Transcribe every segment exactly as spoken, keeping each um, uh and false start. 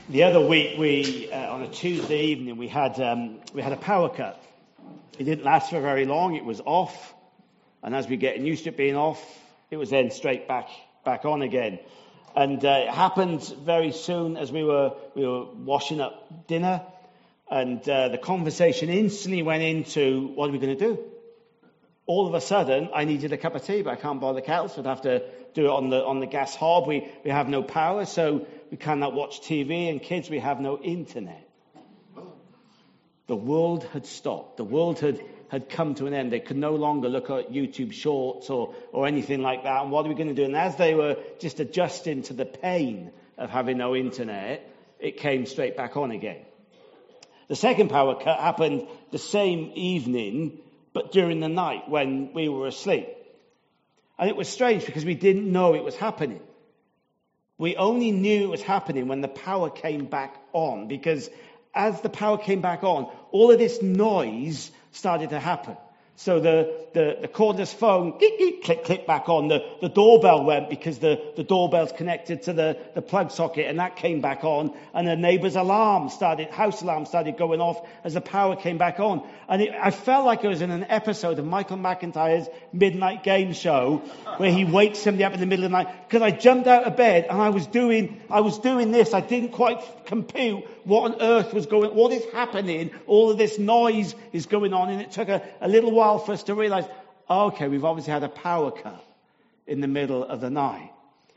The other week, we uh, on a Tuesday evening, we had um, we had a power cut. It didn't last for very long. It was off, and as we get used to it being off, it was then straight back back on again. And uh, it happened very soon as we were we were washing up dinner, and uh, the conversation instantly went into what are we going to do? All of a sudden, I needed a cup of tea, but I can't boil the kettle, so I'd have to do it on the on the gas hob. We we have no power, so we cannot watch T V, and kids, we have no internet. The world had stopped. The world had, had come to an end. They could no longer look at YouTube shorts or, or anything like that. And what are we going to do? And as they were just adjusting to the pain of having no internet, it came straight back on again. The second power cut happened the same evening, but during the night when we were asleep. And it was strange because we didn't know it was happening. We only knew it was happening when the power came back on, because as the power came back on, all of this noise started to happen. So the, the, the cordless phone, geek, geek, click, click back on. The, the doorbell went because the, the doorbell's connected to the, the plug socket, and that came back on. And the neighbour's alarm started, house alarm started going off as the power came back on. And it, I felt like I was in an episode of Michael McIntyre's Midnight Game Show, where he wakes somebody up in the middle of the night. Because I jumped out of bed and I was doing, I was doing this. I didn't quite compute what on earth was going, what is happening. All of this noise is going on, and it took a, a little while for us to realize, oh, okay, we've obviously had a power cut in the middle of the night.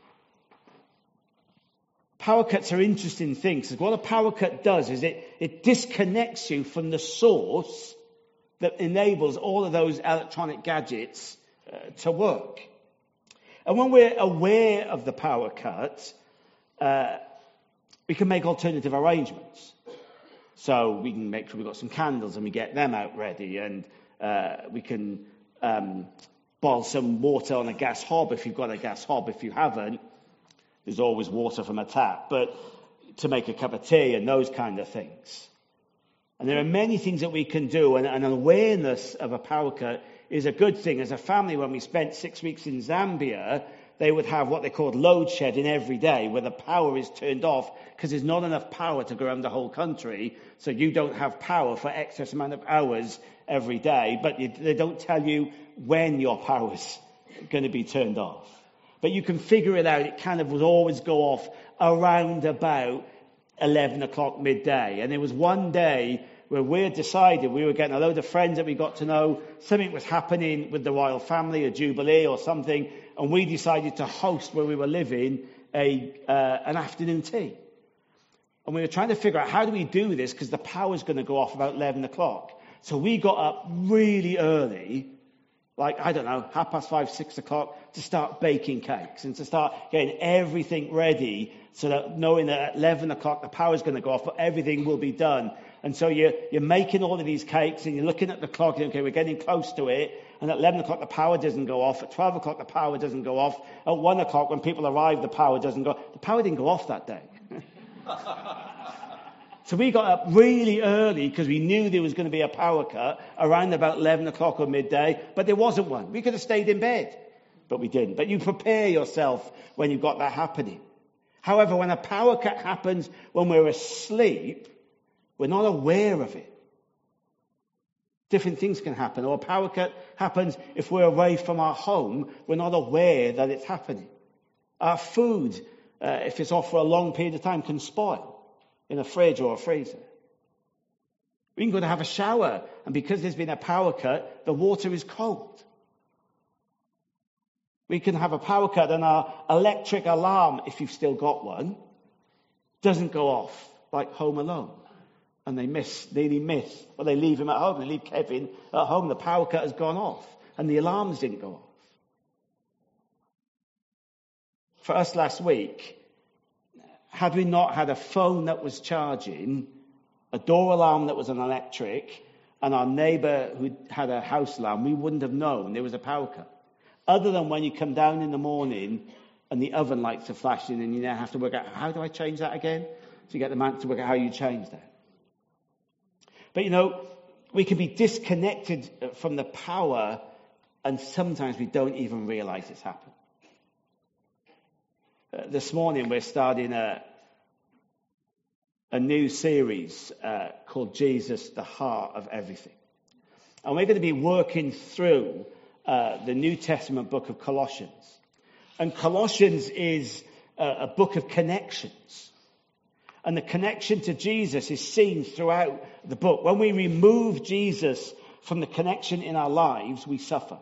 Power cuts are interesting things. What a power cut does is it, it disconnects you from the source that enables all of those electronic gadgets uh, to work. And when we're aware of the power cut, uh, we can make alternative arrangements. So we can make sure we've got some candles and we get them out ready, and Uh, we can um, boil some water on a gas hob if you've got a gas hob. If you haven't, there's always water from a tap, but to make a cup of tea and those kind of things. And there are many things that we can do, and an awareness of a power cut is a good thing. As a family, when we spent six weeks in Zambia, they would have what they called load shedding every day, where the power is turned off because there's not enough power to go around the whole country, so you don't have power for excess amount of hours every day, but you, they don't tell you when your power's going to be turned off. But you can figure it out. It kind of would always go off around about eleven o'clock midday. And there was one day where we had decided we were getting a load of friends that we got to know. Something was happening with the royal family, a jubilee or something, and we decided to host where we were living a uh, an afternoon tea. And we were trying to figure out, how do we do this? Because the power's going to go off about eleven o'clock. So we got up really early, like, I don't know, half past five, six o'clock, to start baking cakes and to start getting everything ready, so that knowing that at eleven o'clock the power's going to go off, but everything will be done. And so you're, you're making all of these cakes, and you're looking at the clock, and okay, we're getting close to it. And at eleven o'clock the power doesn't go off. At twelve o'clock the power doesn't go off. At one o'clock when people arrive, the power doesn't go off. The power didn't go off that day. So we got up really early because we knew there was going to be a power cut around about eleven o'clock or midday, but there wasn't one. We could have stayed in bed, but we didn't. But you prepare yourself when you've got that happening. However, when a power cut happens when we're asleep, we're not aware of it. Different things can happen. Or a power cut happens if we're away from our home. We're not aware that it's happening. Our food, uh, if it's off for a long period of time, can spoil in a fridge or a freezer. We can go to have a shower, and because there's been a power cut, the water is cold. We can have a power cut and our electric alarm, if you've still got one, doesn't go off, like Home Alone. And they miss, nearly miss, well, they leave him at home, they leave Kevin at home, the power cut has gone off, and the alarms didn't go off. For us last week, had we not had a phone that was charging, a door alarm that was an electric, and our neighbour who had a house alarm, we wouldn't have known there was a power cut. Other than when you come down in the morning and the oven lights are flashing, and you now have to work out, how do I change that again? So you get the man to work out how you change that. But you know, we can be disconnected from the power, and sometimes we don't even realise it's happened. Uh, this morning we're starting a, a new series uh, called Jesus, the Heart of Everything. And we're going to be working through uh, the New Testament book of Colossians. And Colossians is a, a book of connections. And the connection to Jesus is seen throughout the book. When we remove Jesus from the connection in our lives, we suffer.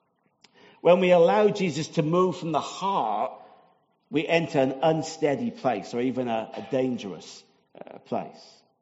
When we allow Jesus to move from the heart, we enter an unsteady place or even a, a dangerous uh, place.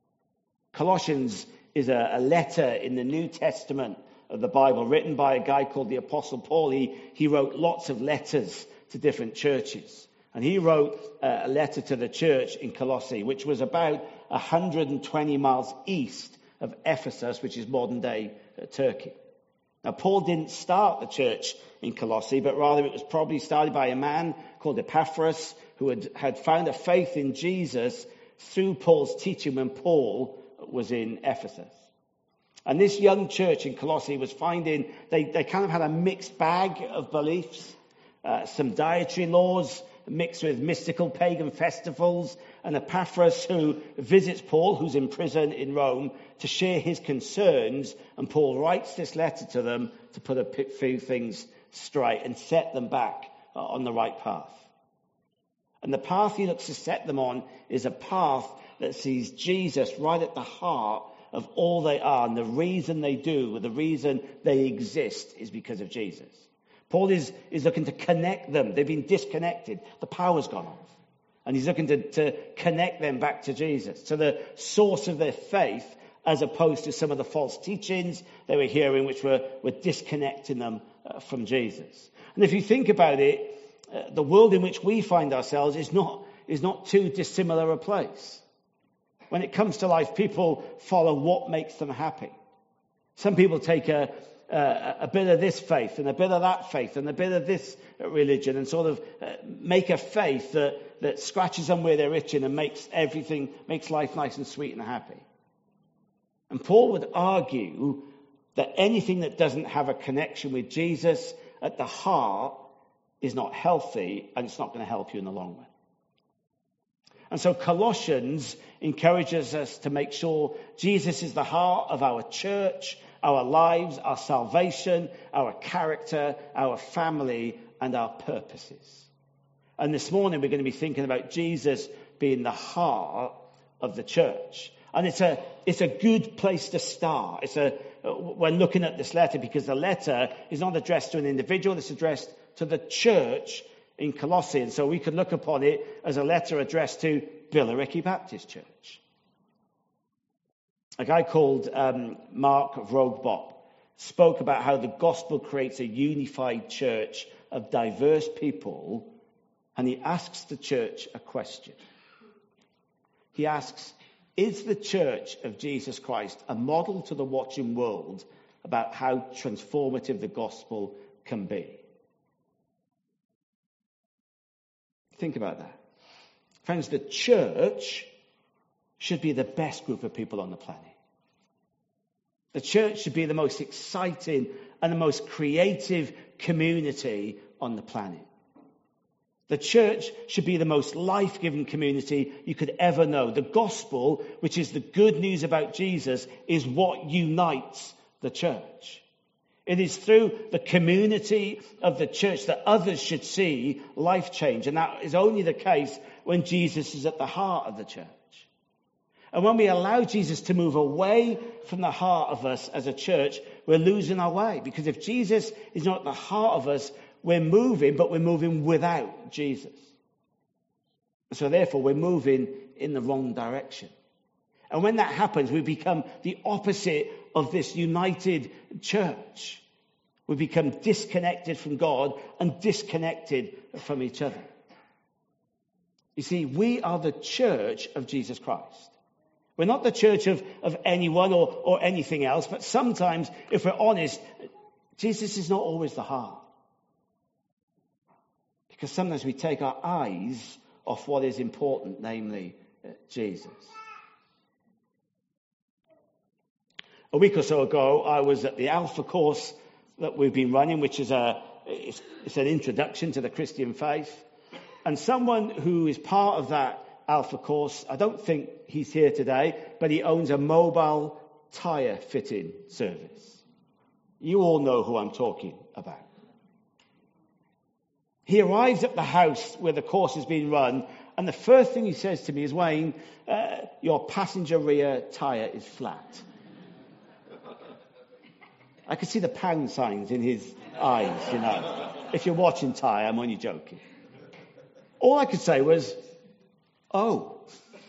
Colossians is a, a letter in the New Testament of the Bible written by a guy called the Apostle Paul. He, he wrote lots of letters to different churches. And he wrote uh, a letter to the church in Colossae, which was about one hundred twenty miles east of Ephesus, which is modern-day uh, Turkey. Now, Paul didn't start the church in Colossae, but rather it was probably started by a man called Epaphras, who had, had found a faith in Jesus through Paul's teaching when Paul was in Ephesus. And this young church in Colossae was finding, they, they kind of had a mixed bag of beliefs, uh, some dietary laws mixed with mystical pagan festivals, and Epaphras, who visits Paul, who's in prison in Rome, to share his concerns. And Paul writes this letter to them to put a few things straight and set them back on the right path. And the path he looks to set them on is a path that sees Jesus right at the heart of all they are. And the reason they do, or the reason they exist, is because of Jesus. Paul is, is looking to connect them. They've been disconnected. The power's gone off. And he's looking to, to connect them back to Jesus, to the source of their faith, as opposed to some of the false teachings they were hearing, which were, were disconnecting them uh, from Jesus. And if you think about it, uh, the world in which we find ourselves is not, is not too dissimilar a place. When it comes to life, people follow what makes them happy. Some people take a Uh, a bit of this faith and a bit of that faith and a bit of this religion and sort of uh, make a faith that, that scratches them where they're itching and makes everything, makes life nice and sweet and happy. And Paul would argue that anything that doesn't have a connection with Jesus at the heart is not healthy, and it's not going to help you in the long run. And so Colossians encourages us to make sure Jesus is the heart of our church, our lives, our salvation, our character, our family, and our purposes. And this morning we're going to be thinking about Jesus being the heart of the church. And it's a it's a good place to start. It's a when looking at this letter, because the letter is not addressed to an individual, it's addressed to the church in Colossae. And so we could look upon it as a letter addressed to Billericay Baptist Church. A guy called um, Mark Rogbop spoke about how the gospel creates a unified church of diverse people, and he asks the church a question. He asks, is the church of Jesus Christ a model to the watching world about how transformative the gospel can be? Think about that. Friends, the church should be the best group of people on the planet. The church should be the most exciting and the most creative community on the planet. The church should be the most life-giving community you could ever know. The gospel, which is the good news about Jesus, is what unites the church. It is through the community of the church that others should see life change. And that is only the case when Jesus is at the heart of the church. And when we allow Jesus to move away from the heart of us as a church, we're losing our way. Because if Jesus is not at the heart of us, we're moving, but we're moving without Jesus. So therefore, we're moving in the wrong direction. And when that happens, we become the opposite of this united church. We become disconnected from God and disconnected from each other. You see, we are the church of Jesus Christ. We're not the church of, of anyone or, or anything else, but sometimes, if we're honest, Jesus is not always the heart. Because sometimes we take our eyes off what is important, namely uh, Jesus. A week or so ago, I was at the Alpha course that we've been running, which is a it's, it's an introduction to the Christian faith. And someone who is part of that Alpha course. I don't think he's here today, but he owns a mobile tyre fitting service. You all know who I'm talking about. He arrives at the house where the course is being run, and the first thing he says to me is, Wayne, uh, your passenger rear tyre is flat. I could see the pound signs in his eyes, you know. If you're watching Ty, I'm only joking. All I could say was, oh.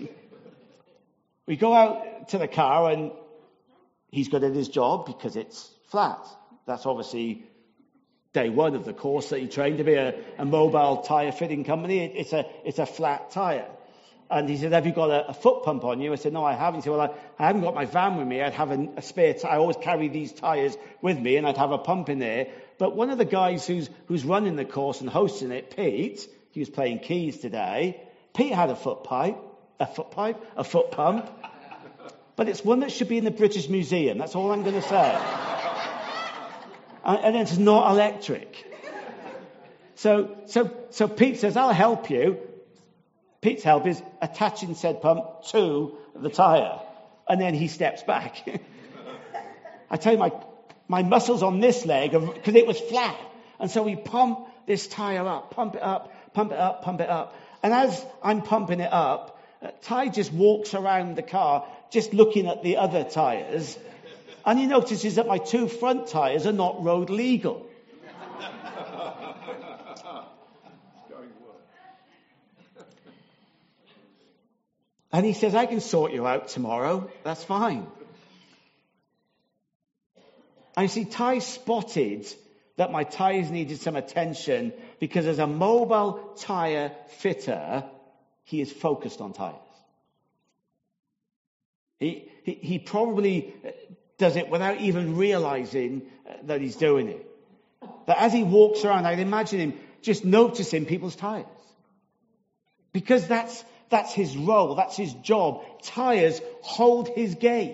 We go out to the car and he's good at his job because it's flat. That's obviously day one of the course that he trained to be a, a mobile tyre fitting company. It, it's a it's a flat tyre. And he said, have you got a, a foot pump on you? I said, no, I haven't. He said, well, I, I haven't got my van with me. I'd have a, a spare tyre. I always carry these tyres with me, and I'd have a pump in there. But one of the guys who's who's running the course and hosting it, Pete, he was playing keys today. Pete had a foot pipe, a foot pipe, a foot pump. But it's one that should be in the British Museum. That's all I'm going to say. and, and it's not electric. So, so, so Pete says, I'll help you. Pete's help is attaching said pump to the tyre. And then he steps back. I tell you, my, my muscles on this leg, because it was flat. And so we pump this tyre up, pump it up, pump it up, pump it up. And as I'm pumping it up, Ty just walks around the car, just looking at the other tyres. And he notices that my two front tyres are not road legal. And he says, I can sort you out tomorrow. That's fine. And you see, Ty spotted that my tyres needed some attention because as a mobile tyre fitter, he is focused on tyres. He, he, he probably does it without even realizing that he's doing it. That as he walks around, I'd imagine him just noticing people's tyres. Because that's That's his role. That's his job. Tyres hold his gaze.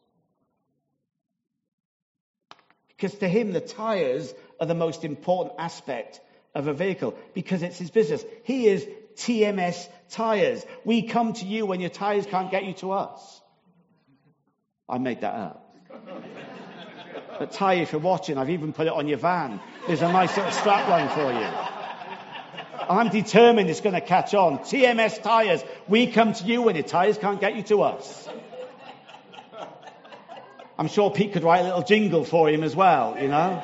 Because to him, the tyres are the most important aspect of a vehicle. Because it's his business. He is T M S Tyres. We come to you when your tyres can't get you to us. I made that up. But Ty, if you're watching, I've even put it on your van. There's a nice little strapline for you. I'm determined it's going to catch on. T M S Tyres. We come to you when your tyres can't get you to us. I'm sure Pete could write a little jingle for him as well, you know.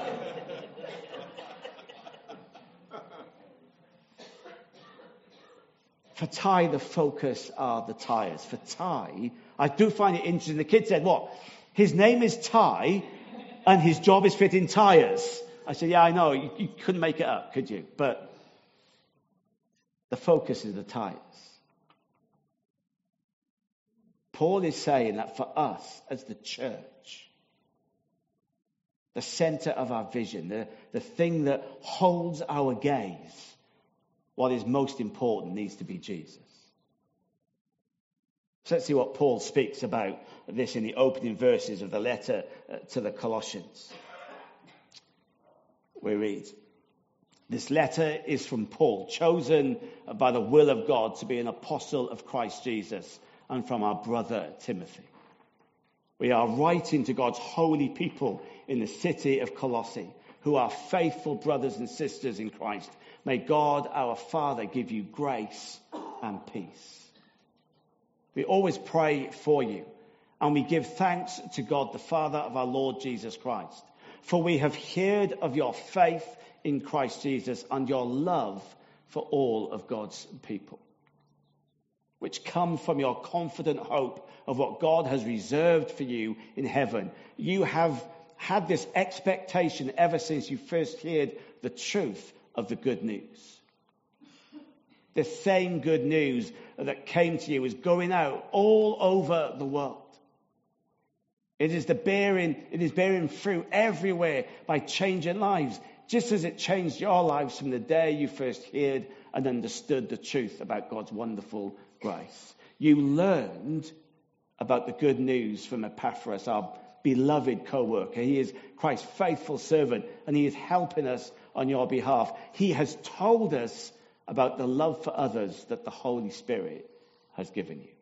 For Ty, the focus are the tyres. For Ty, I do find it interesting. The kid said, what? His name is Ty and his job is fitting tyres. I said, yeah, I know. You, you couldn't make it up, could you? But the focus is the tyres. Paul is saying that for us as the church, the center of our vision, the, the thing that holds our gaze, what is most important needs to be Jesus. So let's see what Paul speaks about this in the opening verses of the letter to the Colossians. We read, this letter is from Paul, chosen by the will of God to be an apostle of Christ Jesus, and from our brother Timothy. We are writing to God's holy people in the city of Colossae, who are faithful brothers and sisters in Christ. May God, our Father, give you grace and peace. We always pray for you, and we give thanks to God, the Father of our Lord Jesus Christ. For we have heard of your faith in Christ Jesus and your love for all of God's people, which come from your confident hope of what God has reserved for you in heaven. You have had this expectation ever since you first heard the truth of the good news. The same good news that came to you is going out all over the world. It is the bearing, it is bearing fruit everywhere by changing lives, just as it changed your lives from the day you first heard and understood the truth about God's wonderful grace. You learned about the good news from Epaphras, our beloved co-worker. He is Christ's faithful servant, and he is helping us on your behalf. He has told us about the love for others that the Holy Spirit has given you.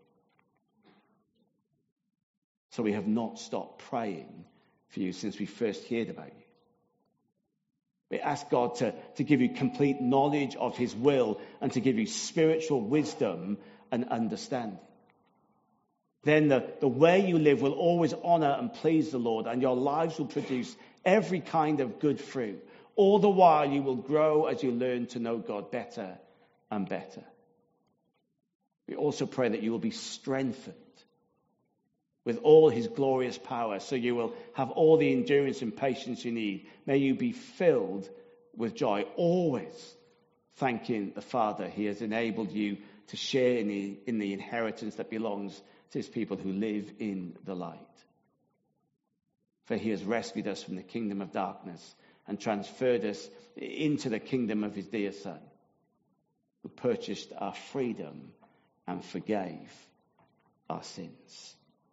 So we have not stopped praying for you since we first heard about you. We ask God to, to give you complete knowledge of his will and to give you spiritual wisdom and understanding. Then the, the way you live will always honor and please the Lord, and your lives will produce every kind of good fruit. All the while you will grow as you learn to know God better and better. We also pray that you will be strengthened with all his glorious power, so you will have all the endurance and patience you need. May you be filled with joy, always thanking the Father. He has enabled you to share in the, in the inheritance that belongs to his people who live in the light. For he has rescued us from the kingdom of darkness and transferred us into the kingdom of his dear Son, who purchased our freedom and forgave our sins.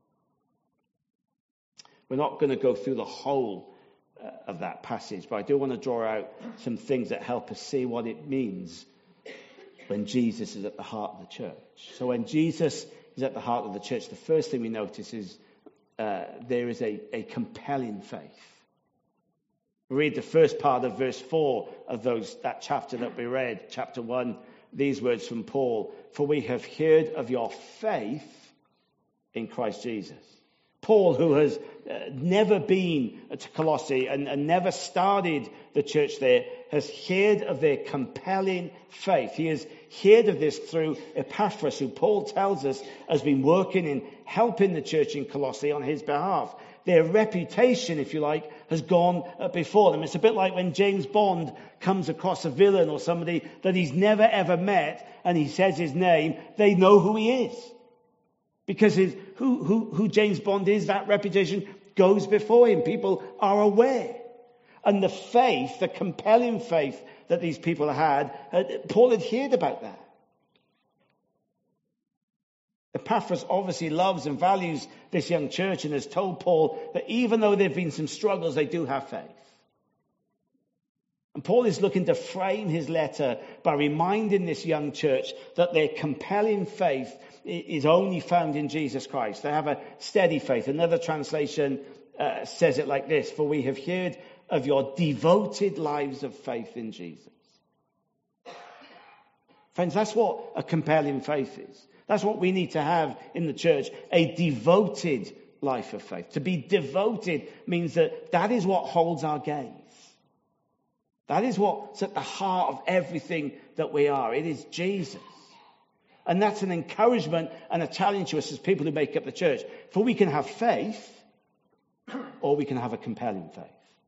We're not going to go through the whole uh, of that passage, but I do want to draw out some things that help us see what it means when Jesus is at the heart of the church. So when Jesus is at the heart of the church, the first thing we notice is uh, there is a, a compelling faith. We read the first part of verse four of those that chapter that we read, chapter one, these words from Paul: "For we have heard of your faith in Christ Jesus." Paul, who has uh, never been to Colossae and, and never started the church there, has heard of their compelling faith. He has heard of this through Epaphras, who Paul tells us has been working in helping the church in Colossae on his behalf. Their reputation, if you like, has gone before them. It's a bit like when James Bond comes across a villain or somebody that he's never ever met and he says his name, they know who he is. Because his, who, who, who James Bond is, that reputation goes before him. People are aware. And the faith, the compelling faith that these people had, uh, Paul had heard about that. Epaphras obviously loves and values this young church and has told Paul that even though there have been some struggles, they do have faith. And Paul is looking to frame his letter by reminding this young church that their compelling faith is only found in Jesus Christ. They have a steady faith. Another translation uh, says it like this: "For we have heard of your devoted lives of faith in Jesus." Friends, that's what a compelling faith is. That's what we need to have in the church, a devoted life of faith. To be devoted means that that is what holds our gaze. That is what's at the heart of everything that we are. It is Jesus. And that's an encouragement and a challenge to us as people who make up the church. For we can have faith, or we can have a compelling faith.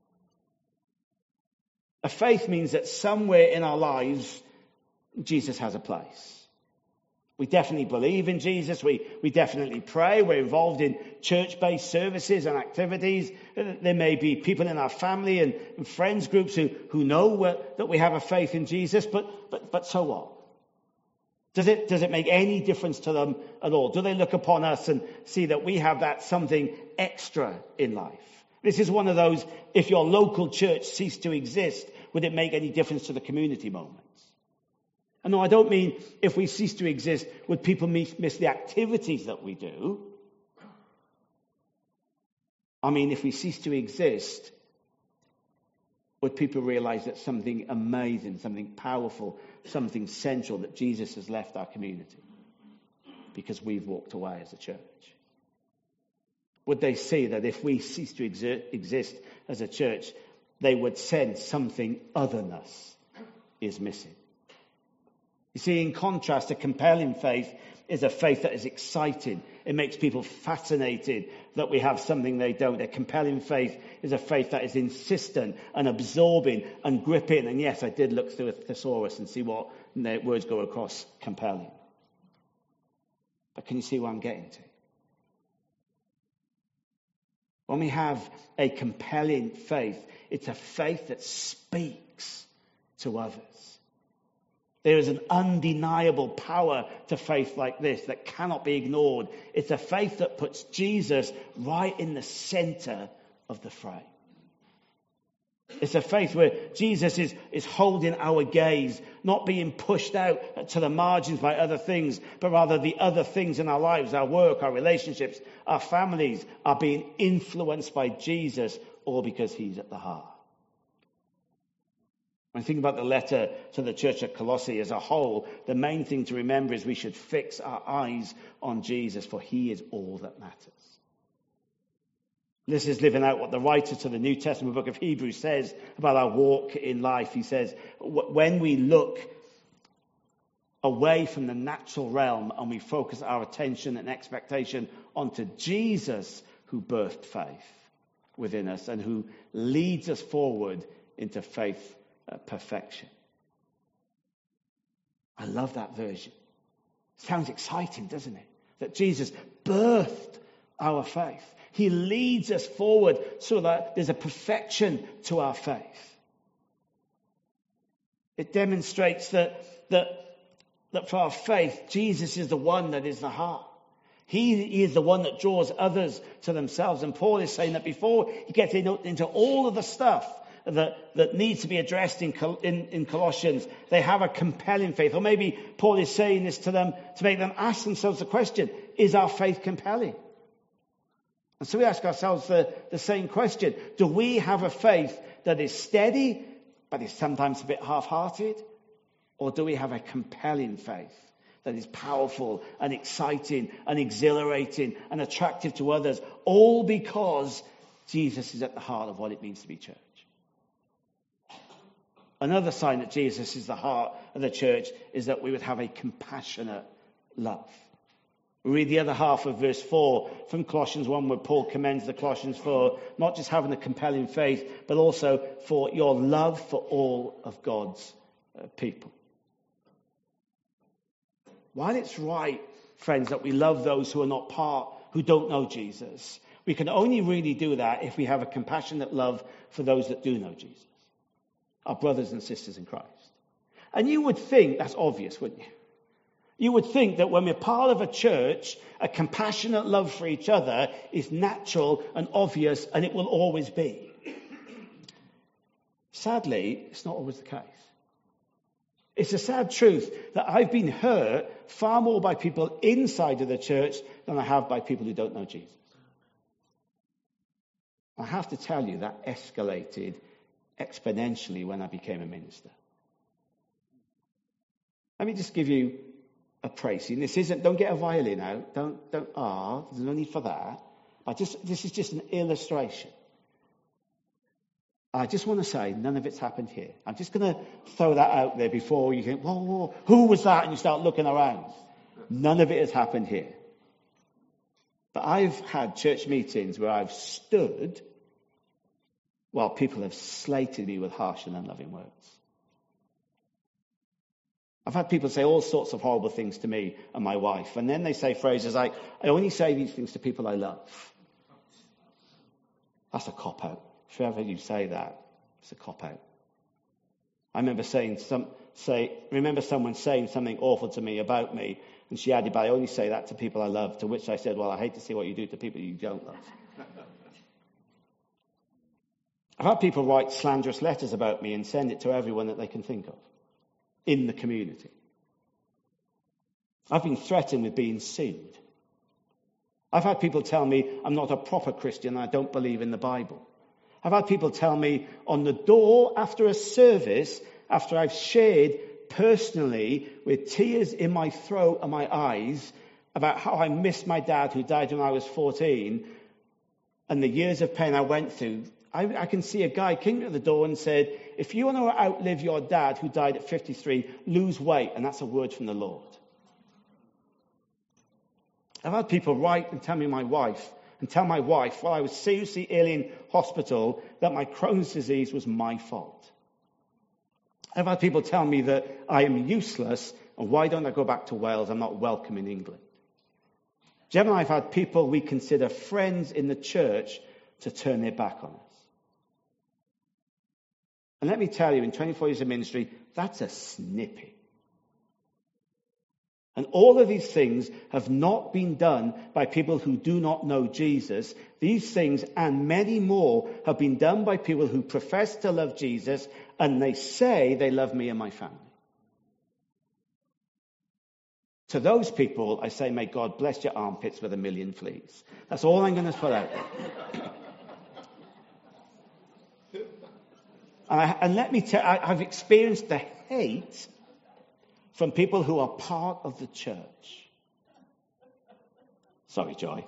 A faith means that somewhere in our lives, Jesus has a place. We definitely believe in Jesus. We, we definitely pray. We're involved in church-based services and activities. There may be people in our family and, and friends groups who, who know that we have a faith in Jesus, but, but, but so what? Does it, does it make any difference to them at all? Do they look upon us and see that we have that something extra in life? This is one of those, if your local church ceased to exist, would it make any difference to the community moments? And no, I don't mean if we cease to exist, would people miss, miss the activities that we do? I mean, if we cease to exist, would people realize that something amazing, something powerful, something central that Jesus has left our community because we've walked away as a church? Would they see that if we cease to exert, exist as a church, they would sense something other than us is missing? You see, in contrast, a compelling faith is a faith that is exciting. It makes people fascinated that we have something they don't. A compelling faith is a faith that is insistent and absorbing and gripping. And yes, I did look through a thesaurus and see what words go across compelling. But can you see what I'm getting to? When we have a compelling faith, it's a faith that speaks to others. There is an undeniable power to faith like this that cannot be ignored. It's a faith that puts Jesus right in the center of the fray. It's a faith where Jesus is, is holding our gaze, not being pushed out to the margins by other things, but rather the other things in our lives, our work, our relationships, our families, are being influenced by Jesus, all because he's at the heart. When I think about the letter to the church at Colossae as a whole, the main thing to remember is we should fix our eyes on Jesus, for he is all that matters. This is living out what the writer to the New Testament book of Hebrews says about our walk in life. He says, when we look away from the natural realm and we focus our attention and expectation onto Jesus, who birthed faith within us and who leads us forward into faith uh, perfection. I love that version. Sounds exciting, doesn't it? That Jesus birthed our faith. He leads us forward so that there's a perfection to our faith. It demonstrates that, that, that for our faith, Jesus is the one that is the heart. He, he is the one that draws others to themselves. And Paul is saying that before he gets into all of the stuff that, that needs to be addressed in, in, in Colossians, they have a compelling faith. Or maybe Paul is saying this to them to make them ask themselves the question, is our faith compelling? And so we ask ourselves the, the same question. Do we have a faith that is steady, but is sometimes a bit half-hearted? Or do we have a compelling faith that is powerful and exciting and exhilarating and attractive to others, all because Jesus is at the heart of what it means to be church? Another sign that Jesus is the heart of the church is that we would have a compassionate love. We read the other half of verse four from Colossians one, where Paul commends the Colossians for not just having a compelling faith, but also for your love for all of God's uh, people. While it's right, friends, that we love those who are not part, who don't know Jesus, we can only really do that if we have a compassionate love for those that do know Jesus, our brothers and sisters in Christ. And you would think that's obvious, wouldn't you? You would think that when we're part of a church, a compassionate love for each other is natural and obvious, and it will always be. Sadly, it's not always the case. It's a sad truth that I've been hurt far more by people inside of the church than I have by people who don't know Jesus. I have to tell you that escalated exponentially when I became a minister. Let me just give you a praise. And this isn't, don't get a violin out. Don't, don't, ah, there's no need for that. I just, this is just an illustration. I just want to say none of it's happened here. I'm just going to throw that out there before you think, whoa, whoa, who was that? And you start looking around. None of it has happened here. But I've had church meetings where I've stood while people have slated me with harsh and unloving words. I've had people say all sorts of horrible things to me and my wife. And then they say phrases like, I only say these things to people I love. That's a cop-out. If ever you say that, it's a cop-out. I remember saying some, say, remember someone saying something awful to me about me, and she added, but I only say that to people I love, to which I said, well, I hate to see what you do to people you don't love. I've had people write slanderous letters about me and send it to everyone that they can think of in the community. I've been threatened with being sued. I've had people tell me I'm not a proper Christian and I don't believe in the Bible. I've had people tell me on the door after a service, after I've shared personally with tears in my throat and my eyes about how I missed my dad who died when I was fourteen and the years of pain I went through, I, I can see a guy came to the door and said, if you want to outlive your dad who died at fifty-three, lose weight. And that's a word from the Lord. I've had people write and tell me my wife, and tell my wife while I was seriously ill in hospital that my Crohn's disease was my fault. I've had people tell me that I am useless, and why don't I go back to Wales? I'm not welcome in England. Jem and I have had people we consider friends in the church to turn their back on us. And let me tell you, in twenty-four years of ministry, that's a snippet. And all of these things have not been done by people who do not know Jesus. These things and many more have been done by people who profess to love Jesus, and they say they love me and my family. To those people, I say, may God bless your armpits with a million fleas. That's all I'm going to put out there. and, I, and let me tell you, I've experienced the hate from people who are part of the church. Sorry, Joy.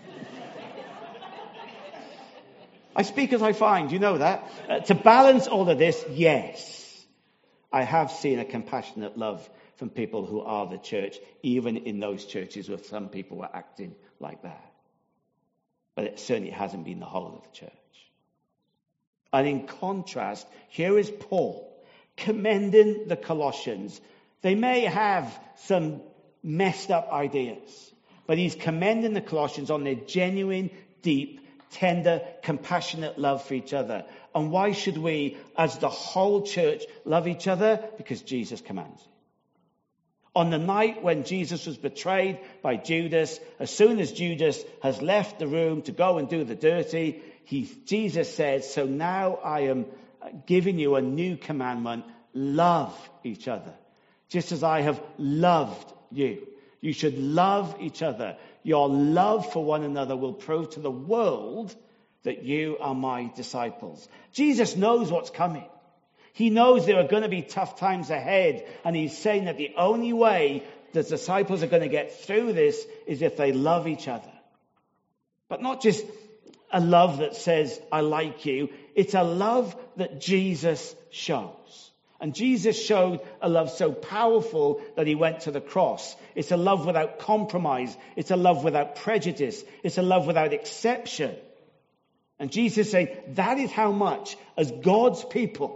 I speak as I find, you know that. Uh, to balance all of this, yes, I have seen a compassionate love from people who are the church, even in those churches where some people were acting like that. But it certainly hasn't been the whole of the church. And in contrast, here is Paul commending the Colossians. They may have some messed up ideas, but he's commending the Colossians on their genuine, deep, tender, compassionate love for each other. And why should we, as the whole church, love each other? Because Jesus commands it. On the night when Jesus was betrayed by Judas, as soon as Judas has left the room to go and do the dirty, he, Jesus says, so now I am giving you a new commandment, love each other. Just as I have loved you. You should love each other. Your love for one another will prove to the world that you are my disciples. Jesus knows what's coming. He knows there are going to be tough times ahead. And he's saying that the only way the disciples are going to get through this is if they love each other. But not just a love that says, I like you. It's a love that Jesus shows. And Jesus showed a love so powerful that he went to the cross. It's a love without compromise. It's a love without prejudice. It's a love without exception. And Jesus is saying, that is how much, as God's people,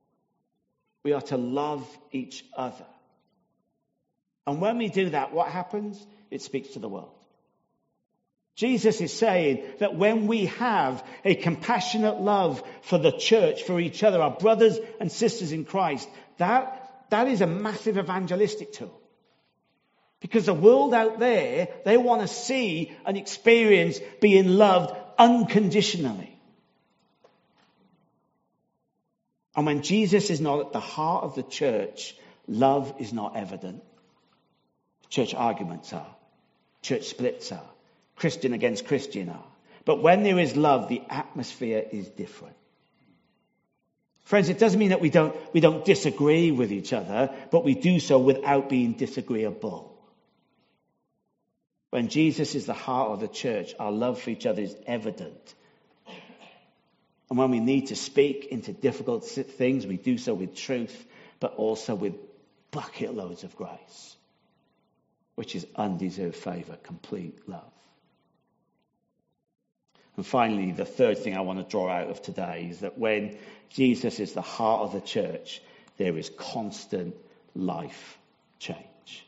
we are to love each other. And when we do that, what happens? It speaks to the world. Jesus is saying that when we have a compassionate love for the church, for each other, our brothers and sisters in Christ, that, that is a massive evangelistic tool. Because the world out there, they want to see and experience being loved unconditionally. And when Jesus is not at the heart of the church, love is not evident. Church arguments are. Church splits are. Christian against Christian are. But when there is love, the atmosphere is different. Friends, it doesn't mean that we don't, we don't disagree with each other, but we do so without being disagreeable. When Jesus is the heart of the church, our love for each other is evident. And when we need to speak into difficult things, we do so with truth, but also with bucket loads of grace, which is undeserved favor, complete love. And finally, the third thing I want to draw out of today is that when Jesus is the heart of the church, there is constant life change.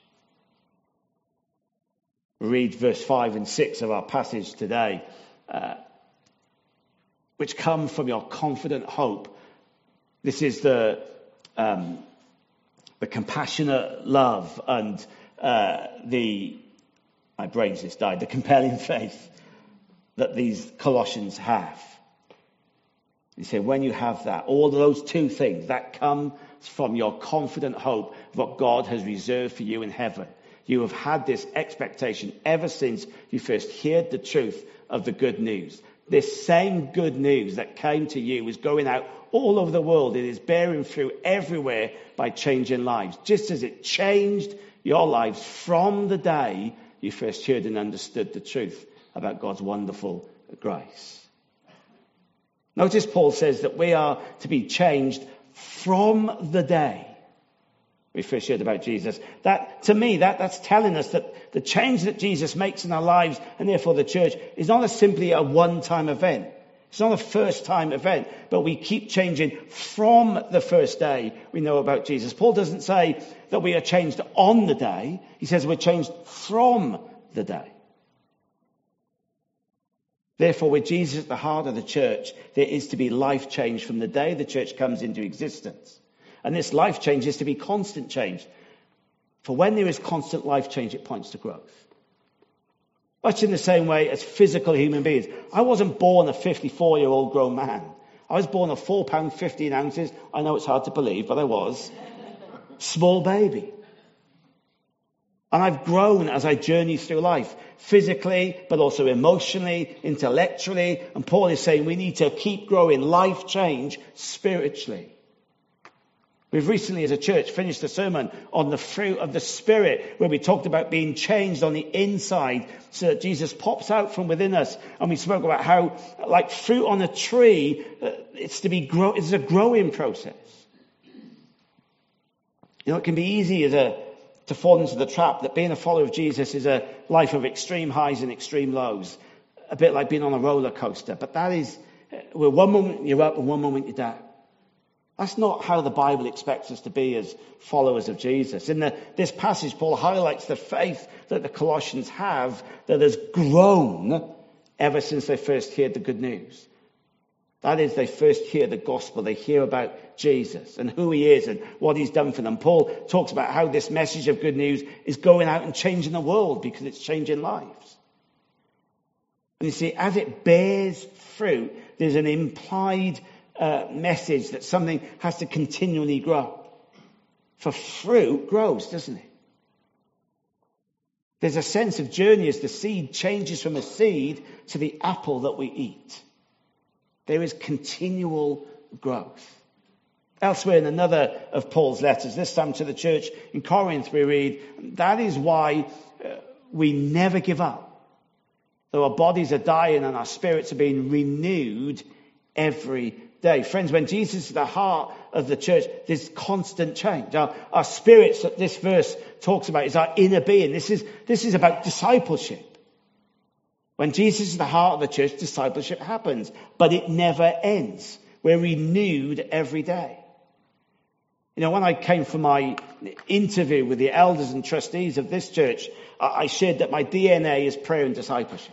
Read verse five and six of our passage today, uh, which come from your confident hope. This is the um, the compassionate love and uh, the, my brain's just died, the compelling faith that these Colossians have. He said, when you have that, all those two things, that comes from your confident hope of what God has reserved for you in heaven. You have had this expectation ever since you first heard the truth of the good news. This same good news that came to you is going out all over the world. It is bearing fruit everywhere by changing lives. Just as it changed your lives from the day you first heard and understood the truth about God's wonderful grace. Notice Paul says that we are to be changed from the day we first heard about Jesus. That, to me, that, that's telling us that the change that Jesus makes in our lives, and therefore the church, is not a simply a one-time event. It's not a first-time event, but we keep changing from the first day we know about Jesus. Paul doesn't say that we are changed on the day. He says we're changed from the day. Therefore, with Jesus at the heart of the church, there is to be life change from the day the church comes into existence. And this life change is to be constant change. For when there is constant life change, it points to growth. Much in the same way as physical human beings. I wasn't born a fifty-four-year-old grown man. I was born a four pound fifteen ounces. I know it's hard to believe, but I was. Small baby. And I've grown as I journey through life, physically, but also emotionally, intellectually. And Paul is saying we need to keep growing life change spiritually. We've recently, as a church, finished a sermon on the fruit of the Spirit, where we talked about being changed on the inside so that Jesus pops out from within us. And we spoke about how, like fruit on a tree, it's to be grow. It's a growing process. You know, it can be easy as a to fall into the trap that being a follower of Jesus is a life of extreme highs and extreme lows, a bit like being on a roller coaster. But that is, where one moment you're up and one moment you're down. That's not how the Bible expects us to be as followers of Jesus. In the, this passage, Paul highlights the faith that the Colossians have that has grown ever since they first heard the good news. That is, they first hear the gospel. They hear about Jesus and who he is and what he's done for them. Paul talks about how this message of good news is going out and changing the world because it's changing lives. And you see, as it bears fruit, there's an implied uh, message that something has to continually grow. For fruit grows, doesn't it? There's a sense of journey as the seed changes from a seed to the apple that we eat. There is continual growth. Elsewhere in another of Paul's letters, this time to the church in Corinth, we read, that is why uh, we never give up. Though our bodies are dying and our spirits are being renewed every day. Friends, when Jesus is the heart of the church, there's constant change. Our, our spirits that this verse talks about is our inner being. This is, this is about discipleship. When Jesus is the heart of the church, discipleship happens, but it never ends. We're renewed every day. You know, when I came for my interview with the elders and trustees of this church, I shared that my D N A is prayer and discipleship.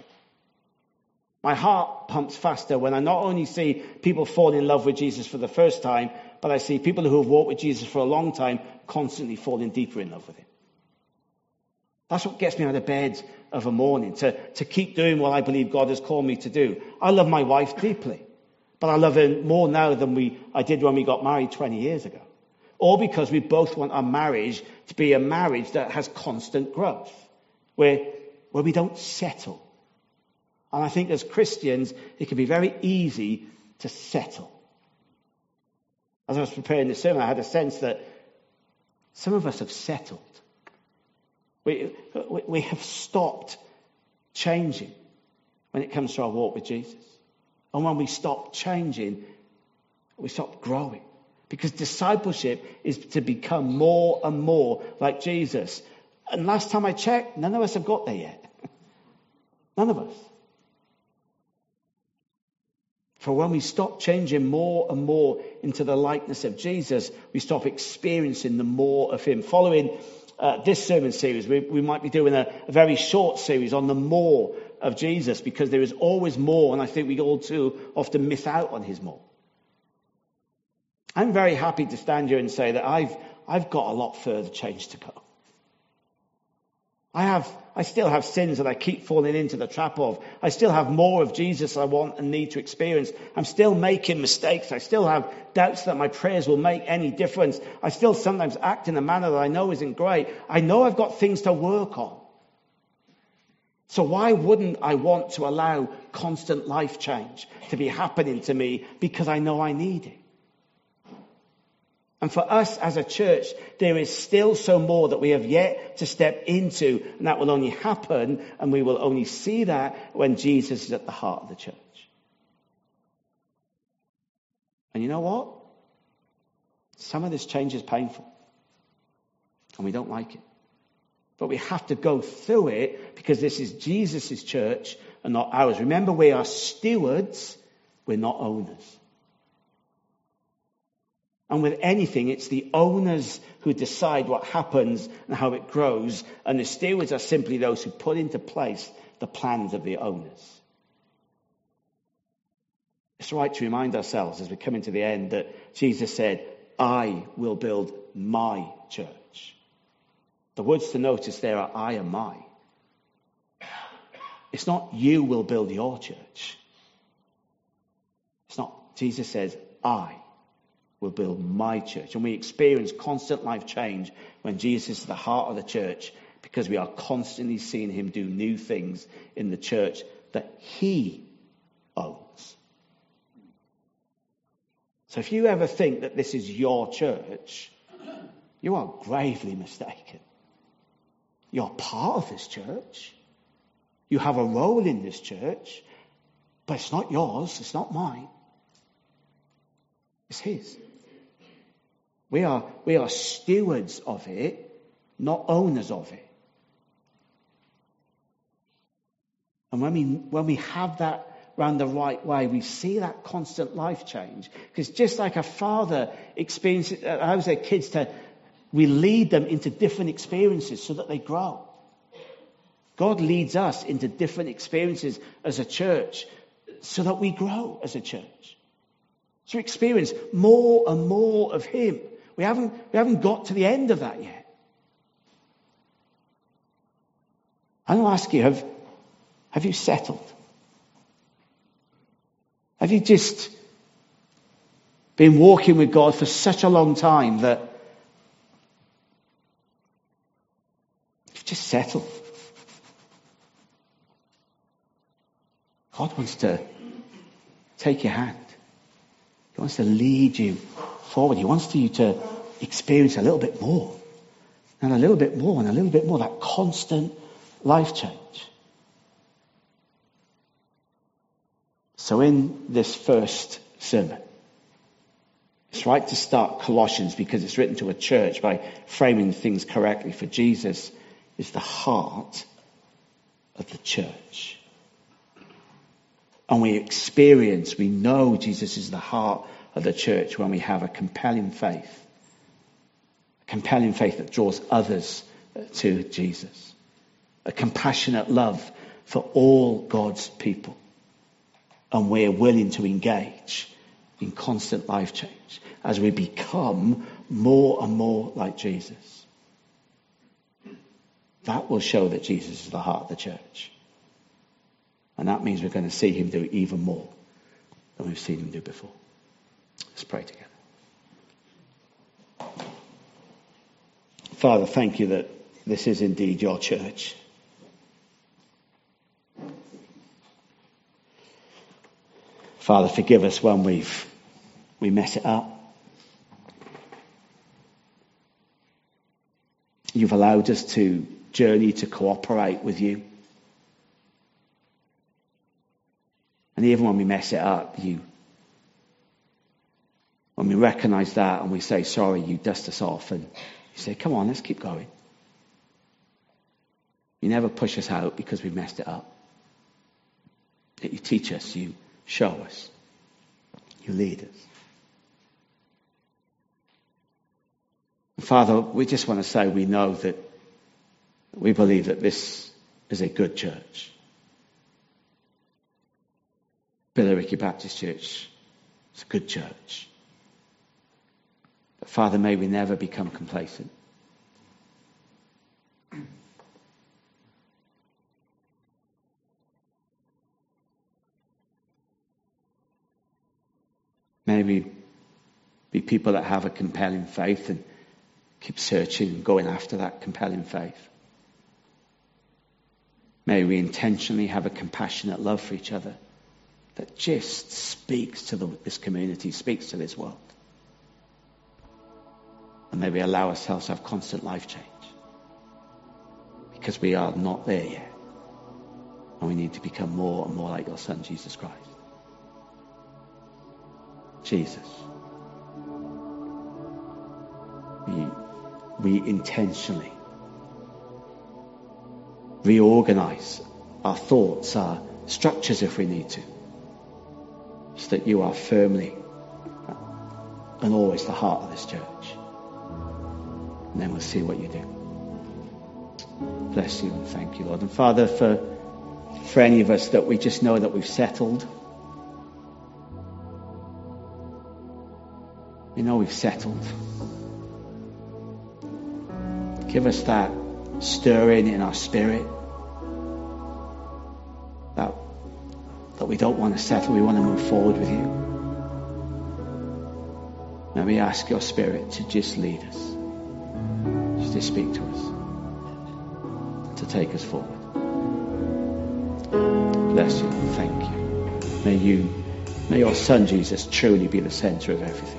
My heart pumps faster when I not only see people fall in love with Jesus for the first time, but I see people who have walked with Jesus for a long time constantly falling deeper in love with him. That's what gets me out of bed of a morning, to, to keep doing what I believe God has called me to do. I love my wife deeply, but I love her more now than we I did when we got married twenty years ago. All because we both want our marriage to be a marriage that has constant growth, where, where we don't settle. And I think as Christians, it can be very easy to settle. As I was preparing this sermon, I had a sense that some of us have settled. We, we, we have stopped changing when it comes to our walk with Jesus. And when we stop changing, we stop growing. Because discipleship is to become more and more like Jesus. And last time I checked, none of us have got there yet. None of us. For when we stop changing more and more into the likeness of Jesus, we stop experiencing the more of him. Following uh, this sermon series, we, we might be doing a, a very short series on the more of Jesus, because there is always more, and I think we all too often miss out on his more. I'm very happy to stand here and say that I've I've got a lot further change to go. I have I still have sins that I keep falling into the trap of. I still have more of Jesus I want and need to experience. I'm still making mistakes. I still have doubts that my prayers will make any difference. I still sometimes act in a manner that I know isn't great. I know I've got things to work on. So why wouldn't I want to allow constant life change to be happening to me, because I know I need it? And for us as a church, there is still so more that we have yet to step into, and that will only happen, and we will only see that when Jesus is at the heart of the church. And you know what? Some of this change is painful, and we don't like it. But we have to go through it, because this is Jesus' church and not ours. Remember, we are stewards, we're not owners. And with anything, it's the owners who decide what happens and how it grows. And the stewards are simply those who put into place the plans of the owners. It's right to remind ourselves as we come into the end that Jesus said, I will build my church. The words to notice there are I and my. It's not you will build your church. It's not. Jesus says, I will build my church. And we experience constant life change when Jesus is the heart of the church, because we are constantly seeing him do new things in the church that he owns. So if you ever think that this is your church, you are gravely mistaken. You're part of this church. You have a role in this church, but it's not yours, it's not mine. It's his. We are, we are stewards of it, not owners of it. And when we, when we have that round the right way, we see that constant life change. Because just like a father experiences, allows their kids to, we lead them into different experiences so that they grow. God leads us into different experiences as a church so that we grow as a church. So we experience more and more of him. We haven't, we haven't got to the end of that yet. I'm going to ask you, have, have you settled? Have you just been walking with God for such a long time that you've just settled? God wants to take your hand. He wants to lead you forward. He wants you to experience a little bit more, and a little bit more, and a little bit more, that constant life change. So in this first sermon, it's right to start Colossians because it's written to a church by framing things correctly. For Jesus is the heart of the church. And we experience, we know Jesus is the heart of the church when we have a compelling faith. A compelling faith that draws others to Jesus. A compassionate love for all God's people. And we're willing to engage in constant life change as we become more and more like Jesus. That will show that Jesus is the heart of the church. And that means we're going to see him do even more than we've seen him do before. Let's pray together. Father, thank you that this is indeed your church. Father, forgive us when we've we mess it up. You've allowed us to journey to cooperate with you. And even when we mess it up, you, when we recognize that and we say sorry, you dust us off and you say, come on, let's keep going. You never push us out because we messed it up. That you teach us, you show us, you lead us. And Father, we just want to say we know that we believe that this is a good church. Billericay Baptist Church is a good church. But Father, may we never become complacent. May we be people that have a compelling faith and keep searching and going after that compelling faith. May we intentionally have a compassionate love for each other that just speaks to the, this community, speaks to this world. And may we allow ourselves to have constant life change. Because we are not there yet. And we need to become more and more like your Son, Jesus Christ. Jesus. We, we intentionally reorganize our thoughts, our structures if we need to. So that you are firmly and always the heart of this church. And then we'll see what you do. Bless you and thank you, Lord. And Father, for, for any of us that we just know that we've settled. We know we've settled. Give us that stirring in our spirit. That, that we don't want to settle, we want to move forward with you. May we ask your Spirit to just lead us, just to speak to us, to take us forward. Bless you, thank you. May you, may your Son Jesus truly be the centre of everything.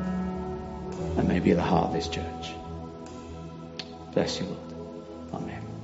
And may be the heart of this church. Bless you, Lord. Amen.